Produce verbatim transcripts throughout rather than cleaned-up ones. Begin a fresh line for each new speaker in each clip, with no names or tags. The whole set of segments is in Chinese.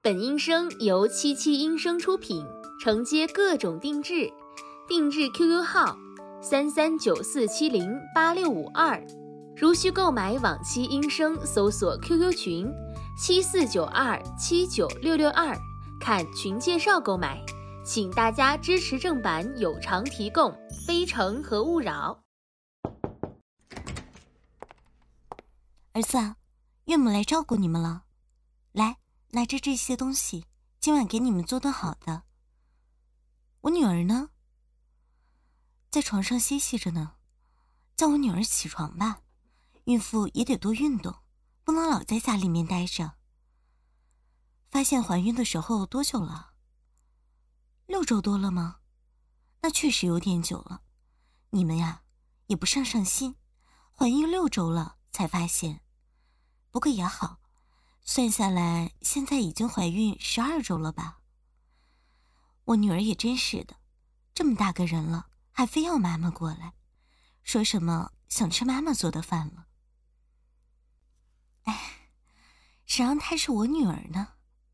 本音声由七七音声出品，承接各种定制，定制 Q Q 号三三九四七零八六五二，如需购买往期音声，搜索 Q Q 群七四九二七九六六二，看群介绍购买。请大家支持正版有偿提供，非诚和勿扰。
儿子，岳母来照顾你们了，来，拿着这些东西，今晚给你们做顿好的。我女儿呢？在床上歇息着呢，叫我女儿起床吧，孕妇也得多运动，不能老在家里面待着。发现怀孕的时候多久了？六周多了吗？那确实有点久了。你们呀，也不上上心，怀孕六周了才发现。不过也好，算下来现在已经怀孕十二周了吧。我女儿也真是的，这么大个人了，还非要妈妈过来，说什么想吃妈妈做的饭了。哎，谁让她是我女儿呢？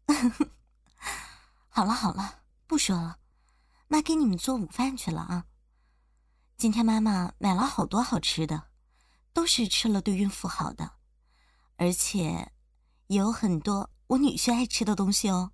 好了好了，不说了，妈给你们做午饭去了啊。今天妈妈买了好多好吃的，都是吃了对孕妇好的，而且也有很多我女婿爱吃的东西哦。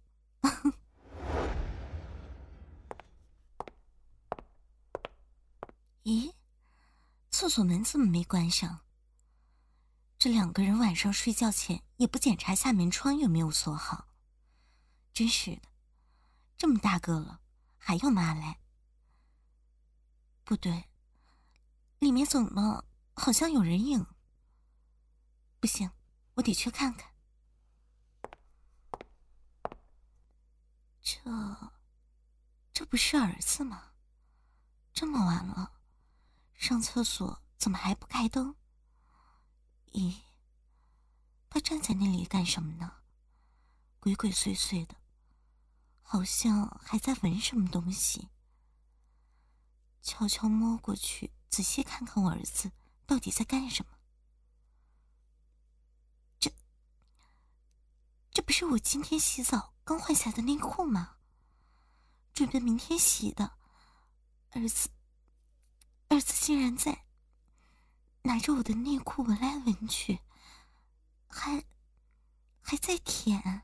咦，厕所门怎么没关上？这两个人晚上睡觉前也不检查下面窗有没有锁好，真是的，这么大个了还要妈来。不对，里面怎么好像有人影？不行，我得去看看。这这不是儿子吗？这么晚了，上厕所怎么还不开灯？咦，他站在那里干什么呢？鬼鬼祟祟的，好像还在闻什么东西。悄悄摸过去，仔细看看我儿子到底在干什么。这这不是我今天洗澡刚换下的内裤吗？准备明天洗的。儿子儿子竟然在拿着我的内裤闻来闻去，还还在舔。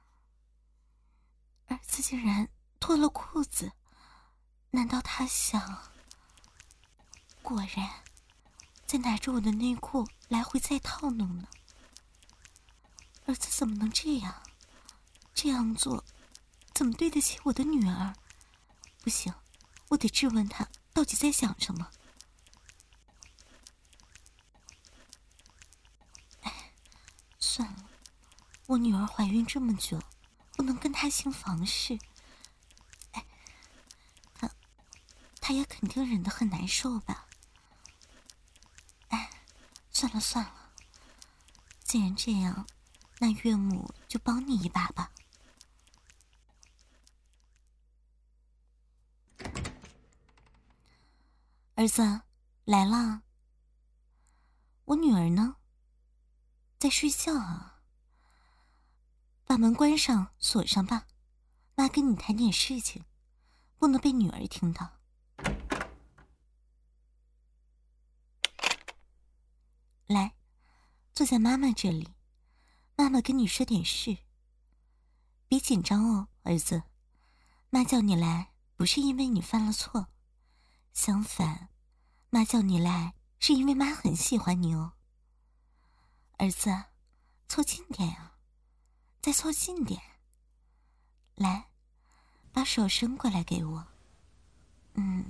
儿子竟然脱了裤子，难道他想……果然在拿着我的内裤来回再套弄呢。儿子怎么能这样？这样做怎么对得起我的女儿？不行，我得质问他到底在想什么。哎，算了，我女儿怀孕这么久，不能跟她行房事。哎，她她也肯定忍得很难受吧。哎，算了算了，既然这样，那岳母就帮你一把吧。儿子，来了。我女儿呢？在睡觉啊。把门关上，锁上吧。妈跟你谈点事情，不能被女儿听到。来，坐在妈妈这里，妈妈跟你说点事。别紧张哦，儿子。妈叫你来，不是因为你犯了错，相反，妈叫你来是因为妈很喜欢你哦。儿子，凑近点啊，再凑近点。来，把手伸过来给我。嗯，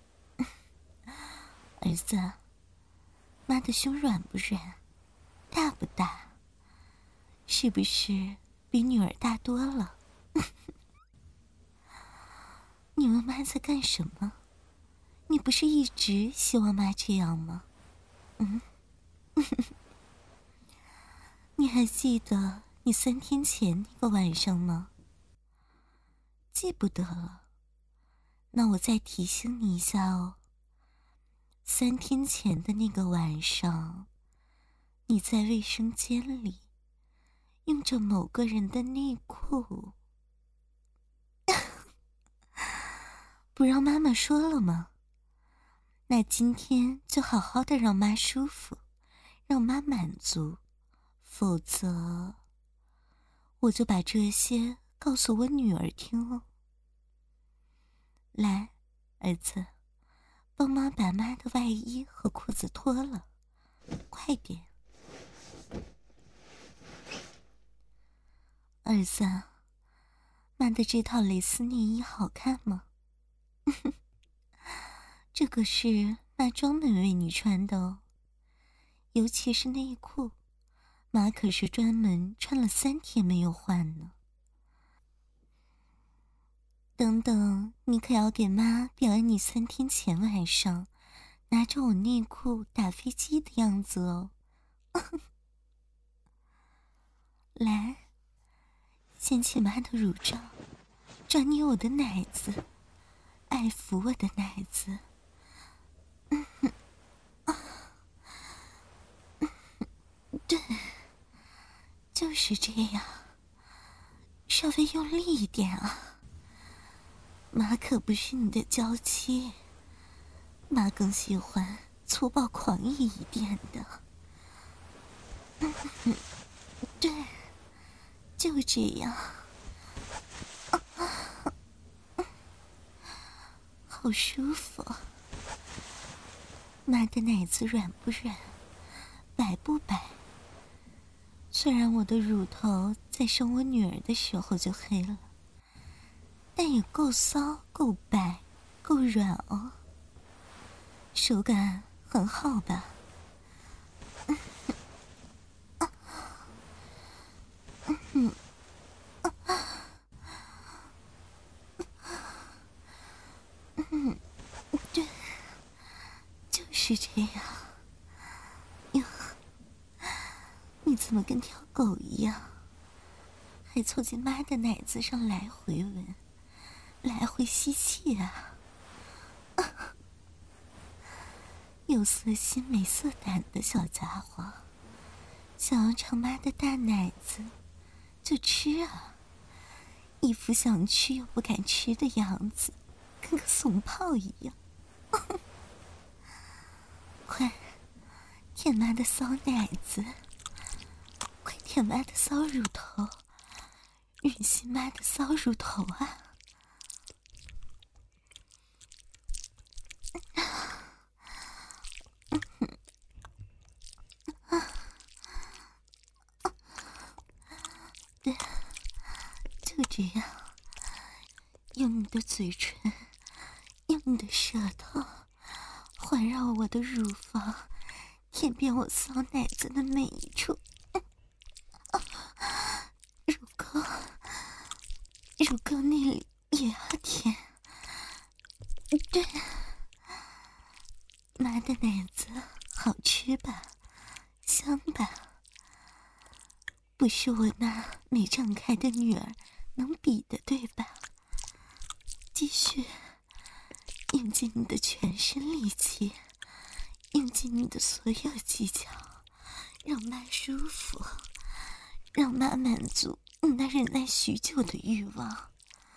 儿子，妈的胸软不软？大不大？是不是比女儿大多了？你问妈在干什么？你不是一直希望妈这样吗？嗯，你还记得你三天前那个晚上吗？记不得了，那我再提醒你一下哦。三天前的那个晚上，你在卫生间里用着某个人的内裤不让妈妈说了吗？那今天就好好的让妈舒服，让妈满足，否则我就把这些告诉我女儿听哦。来，儿子，帮妈把妈的外衣和裤子脱了，快点。儿子，妈的这套蕾丝内衣好看吗？这可是妈专门为你穿的哦，尤其是内裤，妈可是专门穿了三天没有换呢。等等，你可要给妈表演你三天前晚上拿着我内裤打飞机的样子哦。来，掀起妈的乳罩，抓捏我的奶子，爱抚我的奶子。对，就是这样，稍微用力一点啊。妈可不是你的娇妻，妈更喜欢粗暴狂野一点的。对，就这样。好舒服。妈的奶子软不软，白不白？虽然我的乳头在生我女儿的时候就黑了，但也够骚，够白，够软哦。手感很好吧？对，就是这样。哟，你怎么跟条狗一样，还凑进妈的奶子上来回闻，来回吸气啊？有色心没色胆的小家伙，想要尝妈的大奶子就吃啊，一副想吃又不敢吃的样子，跟个怂炮一样。快舔妈的骚奶子，快舔妈的骚乳头，吮吸妈的骚乳头啊！对，就这样，用你的嘴唇，用你的舌头环绕我的乳房，舔遍我骚奶子的每一处。乳沟，乳沟那里也要舔。对，妈的奶子好吃吧，香吧？不是我那没长开的女儿能比的，对吧？继续用尽你的全身力气，用尽你的所有技巧，让妈舒服，让妈满足你那忍耐许久的欲望。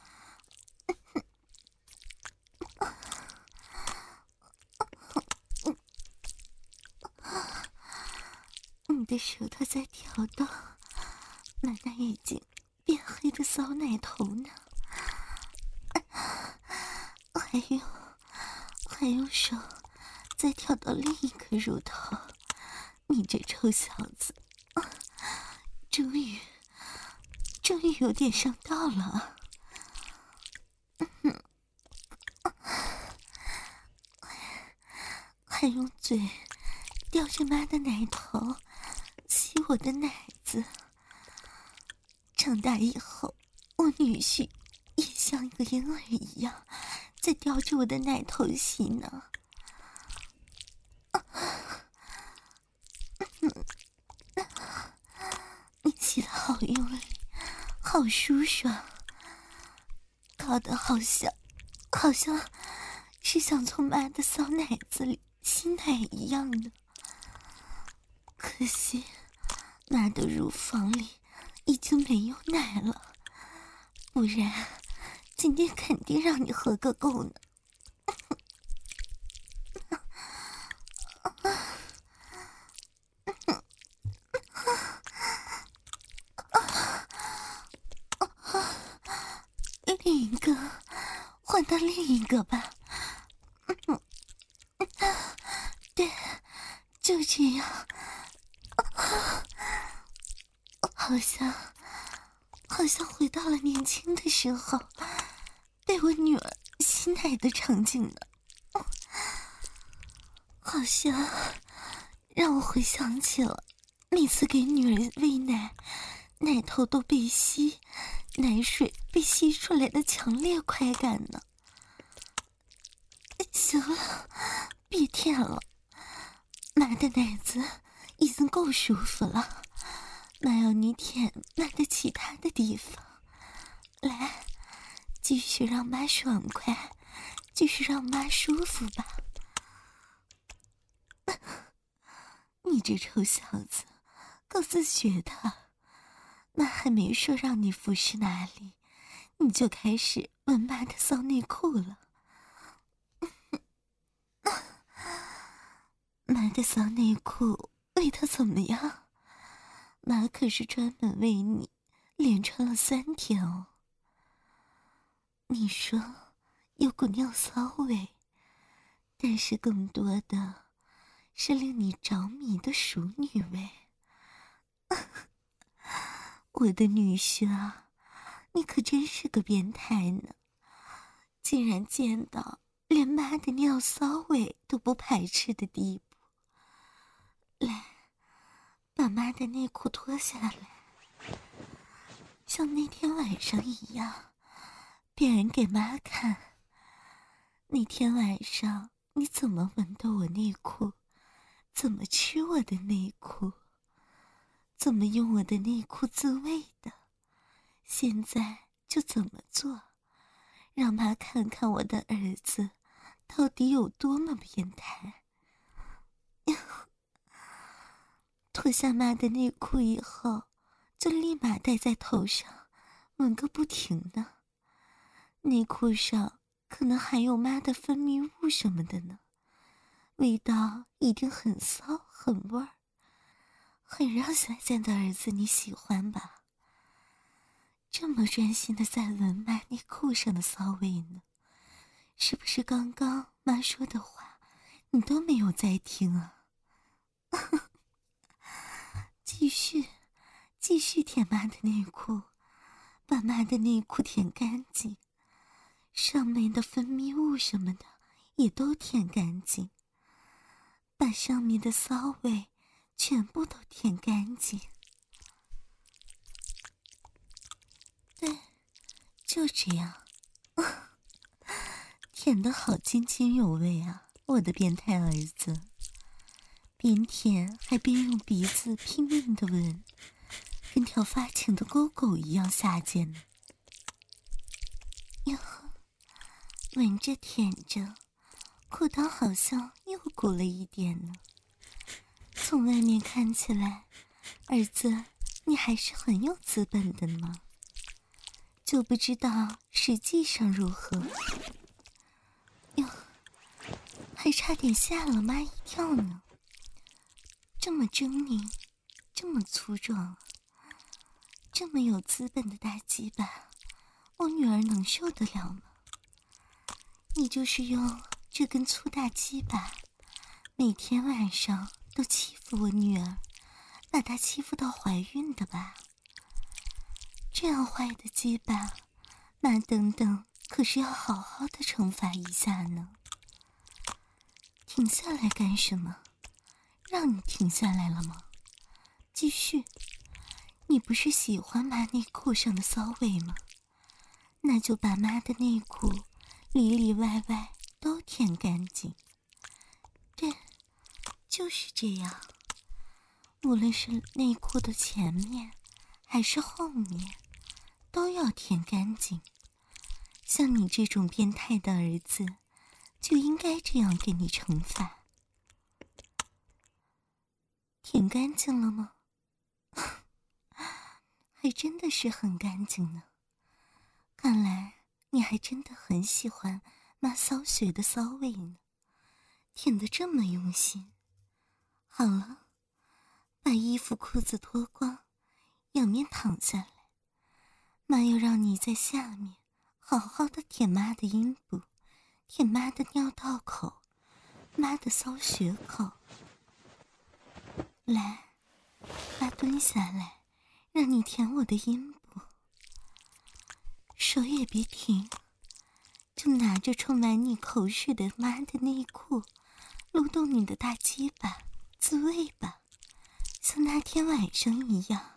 你的舌头在挑逗妈那已经变黑的骚奶头呢，还有还用手再挑到另一颗乳头。你这臭小子，终于终于有点上道了。还用嘴叼着妈的奶头吸我的奶子。长大以后，我女婿也像一个婴儿一样在叼着我的奶头吸呢。你吸得好用力，好舒爽，搞得好像好像是想从妈的骚奶子里吸奶一样的。可惜妈的乳房里已经没有奶了，不然今天肯定让你喝个够呢。 另一个，换到另一个吧。嗯，对，就这样。好像，好像回到了年轻的时候，被我女儿吸奶的场景呢。好像让我回想起了每次给女儿喂奶，奶头都被吸，奶水被吸出来的强烈快感呢。行了，别舔了，妈的奶子已经够舒服了，妈要你舔妈的其他的地方。来，继续让妈爽快，继续让妈舒服吧。你这臭小子，够自学的。妈还没说让你服侍哪里，你就开始闻妈的骚内裤了。妈的骚内裤味道怎么样？妈可是专门为你连穿了三天哦。你说有股尿骚味，但是更多的是令你着迷的熟女味。我的女婿啊，你可真是个变态呢，竟然见到连妈的尿骚味都不排斥的地步。来，把妈的内裤脱下来，像那天晚上一样，别人给妈看。那天晚上你怎么闻到我内裤，怎么吃我的内裤，怎么用我的内裤自慰的，现在就怎么做，让妈看看我的儿子到底有多么变态。脱下妈的内裤以后，就立马戴在头上，闻个不停呢。内裤上可能还有妈的分泌物什么的呢，味道一定很骚很味儿，很让小贱的儿子你喜欢吧？这么专心的在闻妈内裤上的骚味呢，是不是刚刚妈说的话你都没有在听啊？继续，继续舔妈的内裤，把妈的内裤舔干净，上面的分泌物什么的也都舔干净，把上面的骚味全部都舔干净。对，就这样，舔得好津津有味啊，我的变态儿子。边舔还边用鼻子拼命地闻，跟条发情的狗狗一样下贱呢。哟，闻着舔着，裤裆好像又鼓了一点呢。从外面看起来，儿子你还是很有资本的呢，就不知道实际上如何。哟，还差点吓了妈一跳呢。这么狰狞，这么粗壮，这么有资本的大鸡巴，我女儿能受得了吗？你就是用这根粗大鸡巴，每天晚上都欺负我女儿，把她欺负到怀孕的吧？这样坏的鸡巴，妈等等可是要好好的惩罚一下呢。停下来干什么？让你停下来了吗？继续，你不是喜欢妈内裤上的骚味吗？那就把妈的内裤里里外外都舔干净。对，就是这样。无论是内裤的前面还是后面，都要舔干净。像你这种变态的儿子，就应该这样给你惩罚。舔干净了吗？还真的是很干净呢。看来你还真的很喜欢妈骚穴的骚味呢，舔得这么用心。好了，把衣服裤子脱光，仰面躺下来，妈要让你在下面好好的舔妈的阴部，舔妈的尿道口，妈的骚穴口。来，妈蹲下来，让你舔我的阴部。手也别停，就拿着充满你口水的妈的内裤，撸动你的大鸡巴，自慰吧，像那天晚上一样。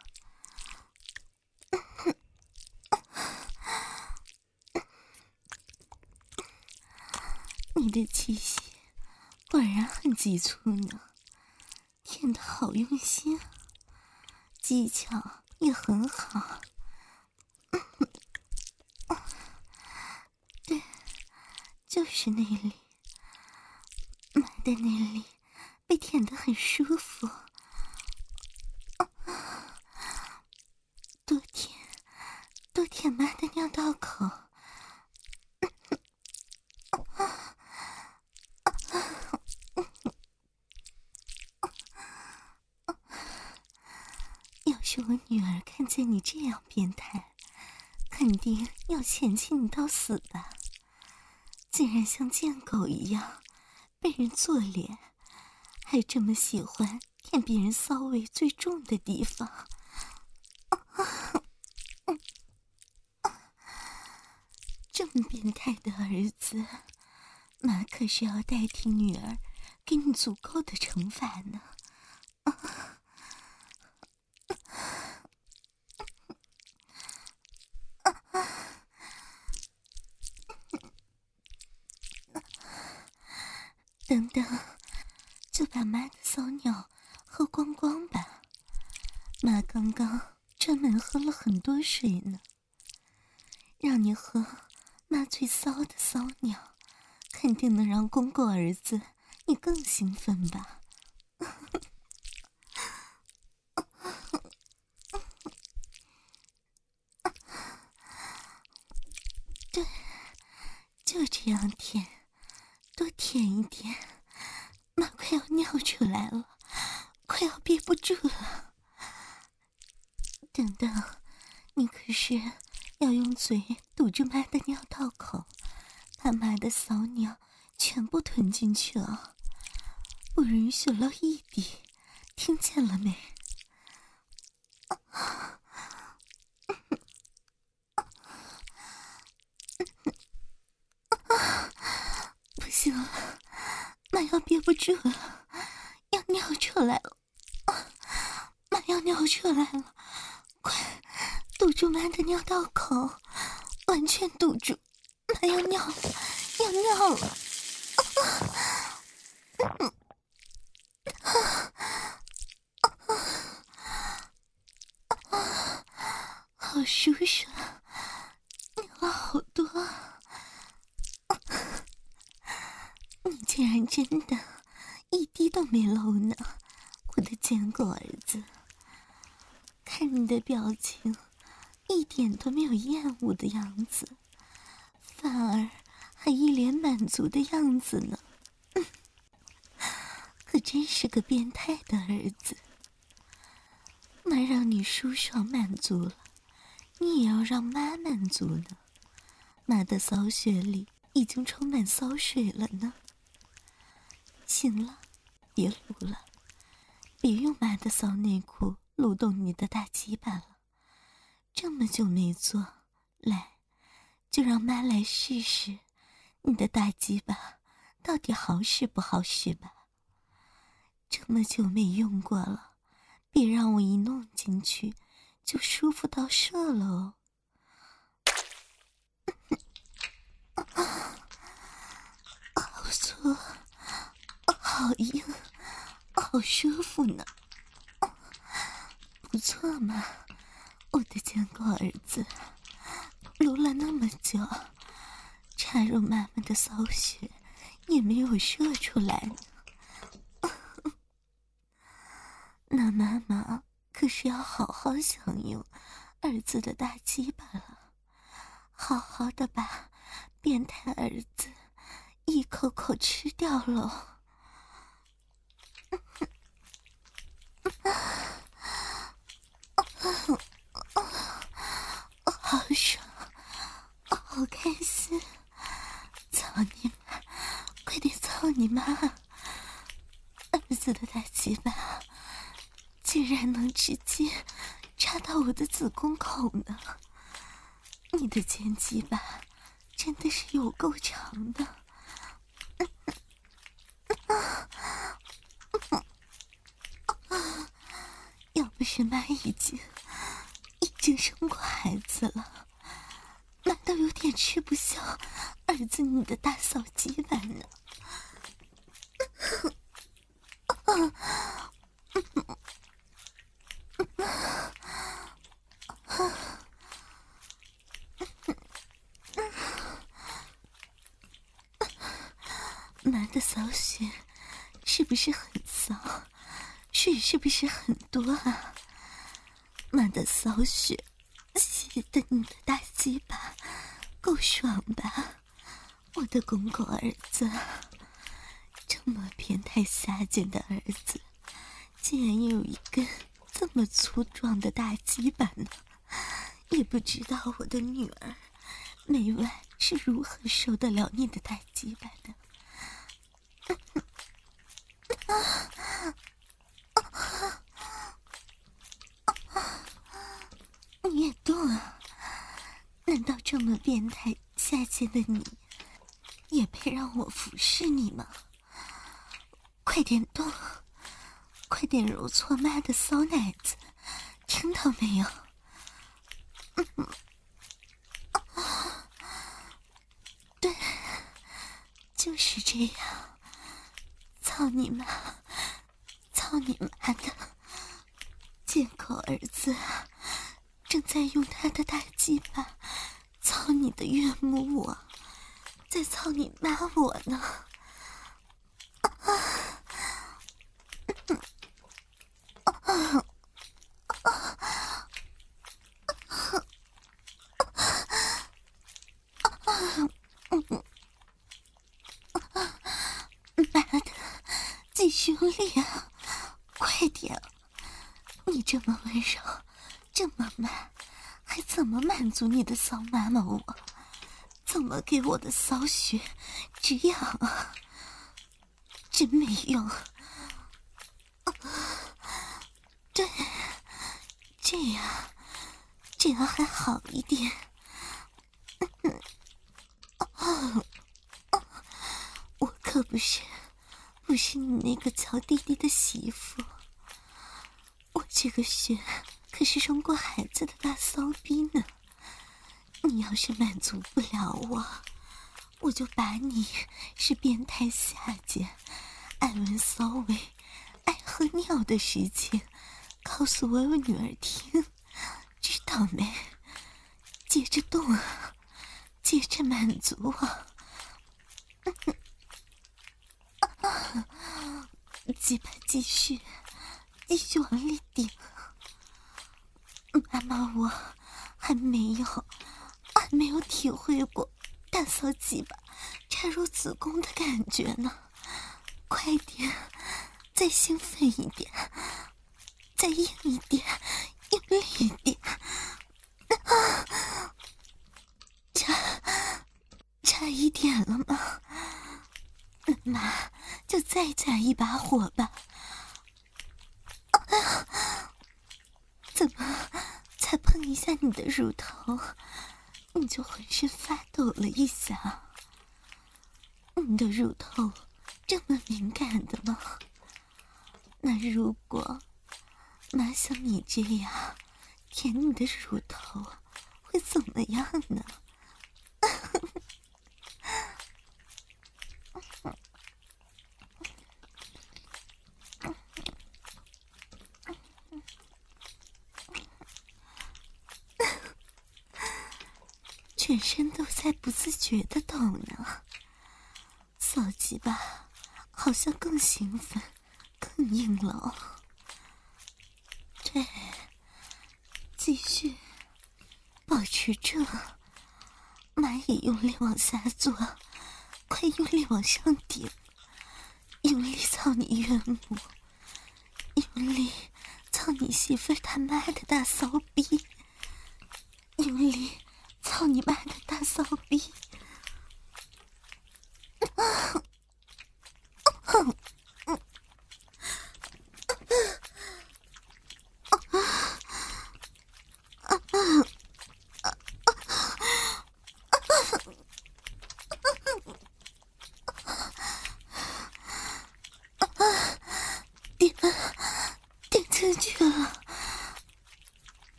你的气息果然很急促呢，舔得好用心，技巧也很好。对，就是那里，妈的那里被舔得很舒服。多舔，多舔妈的尿道口。要是我女儿看见你这样变态，肯定要嫌弃你到死吧。竟然像贱狗一样被人做脸，还这么喜欢舔别人骚味最重的地方。这么变态的儿子，妈可是要代替女儿给你足够的惩罚呢。等等，就把妈的骚尿喝光光吧。妈刚刚专门喝了很多水呢，让你喝妈最骚的骚尿，肯定能让公公儿子你更兴奋吧。对，就这样舔，多舔一点，妈快要尿出来了，快要憋不住了。等等，你可是要用嘴堵住妈的尿道口，把妈的骚尿全部吞进去啊，不允许漏一滴，听见了没？不行了，妈要憋不住了，要尿出来了，妈要尿出来了，快堵住妈的尿道口，完全堵住，妈要尿了，要尿了。好舒爽，尿了好多。你竟然真的一滴都没漏呢，我的贱狗儿子！看你的表情，一点都没有厌恶的样子，反而还一脸满足的样子呢。嗯，可真是个变态的儿子。妈让你舒爽满足了，你也要让妈满足呢。妈的骚穴里已经充满骚水了呢。行了，别撸了，别用妈的骚内裤撸动你的大鸡巴了。这么久没做，来，就让妈来试试你的大鸡巴到底好使不好使吧。这么久没用过了，别让我一弄进去就舒服到射了哦。好粗，好硬，好舒服呢。不错嘛，我的贱狗儿子，撸了那么久，插入妈妈的骚穴也没有射出来呢。那妈妈可是要好好享用儿子的大鸡巴了，好好的把变态儿子一口口吃掉喽。好爽，好开的子宫口呢。你的尖鸡巴真的是有够长的。要不是妈已经已经生过孩子了，妈都有点吃不消儿子你的大骚鸡巴呢。妈的骚穴是不是很骚？水是不是很多啊？妈的骚穴吸的你的大鸡巴够爽吧？我的公公儿子，这么变态下贱的儿子，竟然有一根这么粗壮的大鸡巴呢！也不知道我的女儿每晚是如何受得了你的大鸡巴的。你也动啊？难道这么变态下贱的你也配让我服侍你吗？快点动，快点揉搓妈的骚奶子，听到没有？嗯，对，就是这样。操你妈！操你妈的！贱狗儿子正在用他的大鸡巴操你的岳母我，在操你妈我呢。妈的，继续用力啊！快点！你这么温柔，这么慢，还怎么满足你的骚妈妈我？怎么给我的骚穴止痒啊？真没用！对，这样，这样还好一点。我可不是，不是你那个娇弟弟的媳妇。我这个穴可是生过孩子的大骚逼呢。你要是满足不了我，我就把你是变态下贱、爱闻骚味、爱喝尿的事情告诉我女儿听，知道没？接着动啊，接着满足我。鸡巴继续，继续往里顶。妈妈，我还没有，还没有体会过大骚鸡巴插入子宫的感觉呢。快点，再兴奋一点，再硬一点，用力一点。啊，差差一点了吗？妈，就再加一把火吧。啊，怎么才碰一下你的乳头，你就浑身发抖了一下？你的乳头这么敏感的吗？那如果妈像你这样舔你的乳头，会怎么样呢？全身都在不自觉的抖呢，骚鸡巴好像更兴奋，更硬了哦。对，继续保持住，妈也用力往下做，快用力往上顶，用力操你岳母，用力操你媳妇他妈的大骚逼，用力操你妈的大骚逼！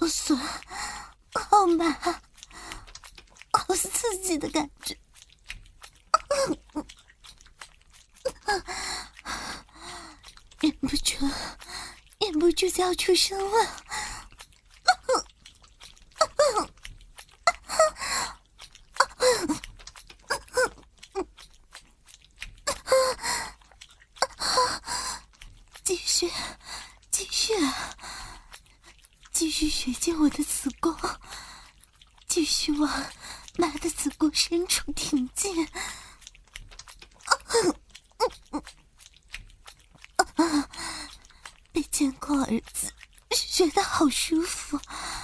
好酸，好麻，好刺激的感觉。忍不住，忍不住就要出声了。继续，继续，继续学进我的子宫，继续往妈的子宫深处挺进。被监控儿子学得好舒服，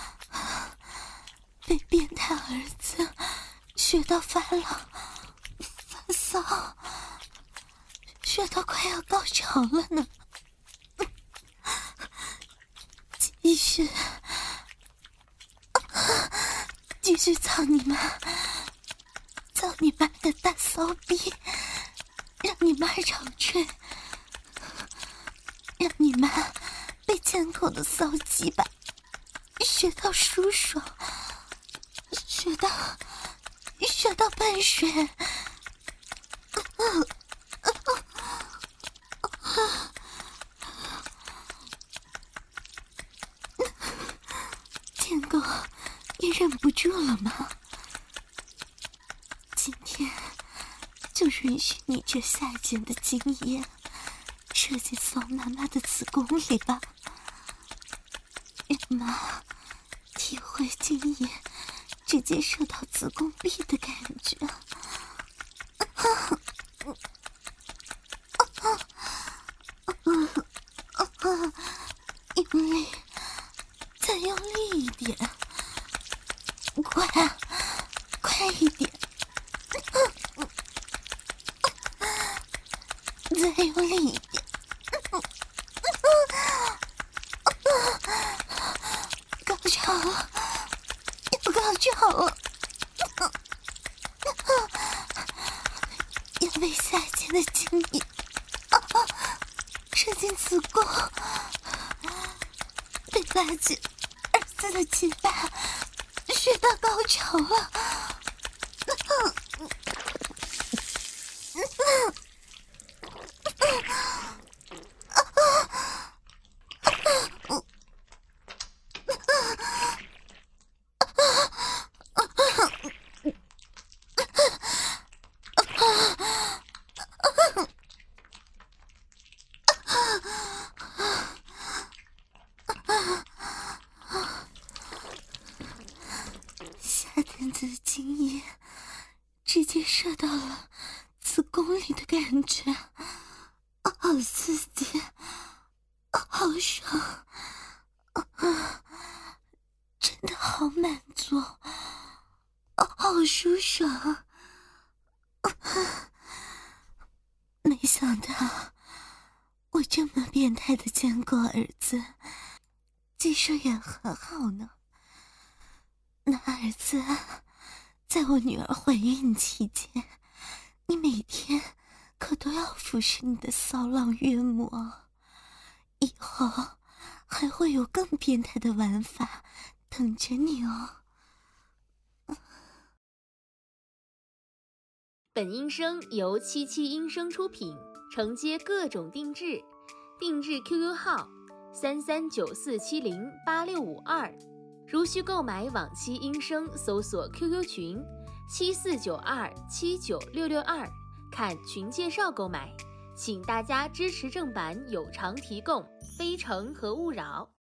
被变态儿子学到发冷发骚，学到快要高潮了呢。继续，继续操你妈，操你妈的大骚逼，让你妈长吹，让你妈被监控的骚鸡巴学到舒爽，学到学到半水。监控也忍不住了吗？今天就允许你这下贱的精液射进骚妈妈的子宫里吧，让妈体会精液直接射到子宫壁的感觉。用力，再用力一点，快啊，快一点，再用力一点，高潮了，又高潮了，要被下贱的精液射进子宫，被拉进儿子的鸡巴，学到高潮了。下天子的精液直接射到了子宫里的感觉，好刺激，好爽，真的好满足，好舒爽。没想到我这么变态的监控儿子技术也很好呢。那儿子，在我女儿怀孕期间，你每天可都要服侍你的骚浪岳母哦，以后还会有更变态的玩法等着你哦。
本音声由七七音声出品，承接各种定制，定制 Q Q 号三三九四七零八六五二，如需购买往期音声，搜索 Q Q 群七四九二七九六六二，看群介绍购买。请大家支持正版有偿提供，非诚和勿扰。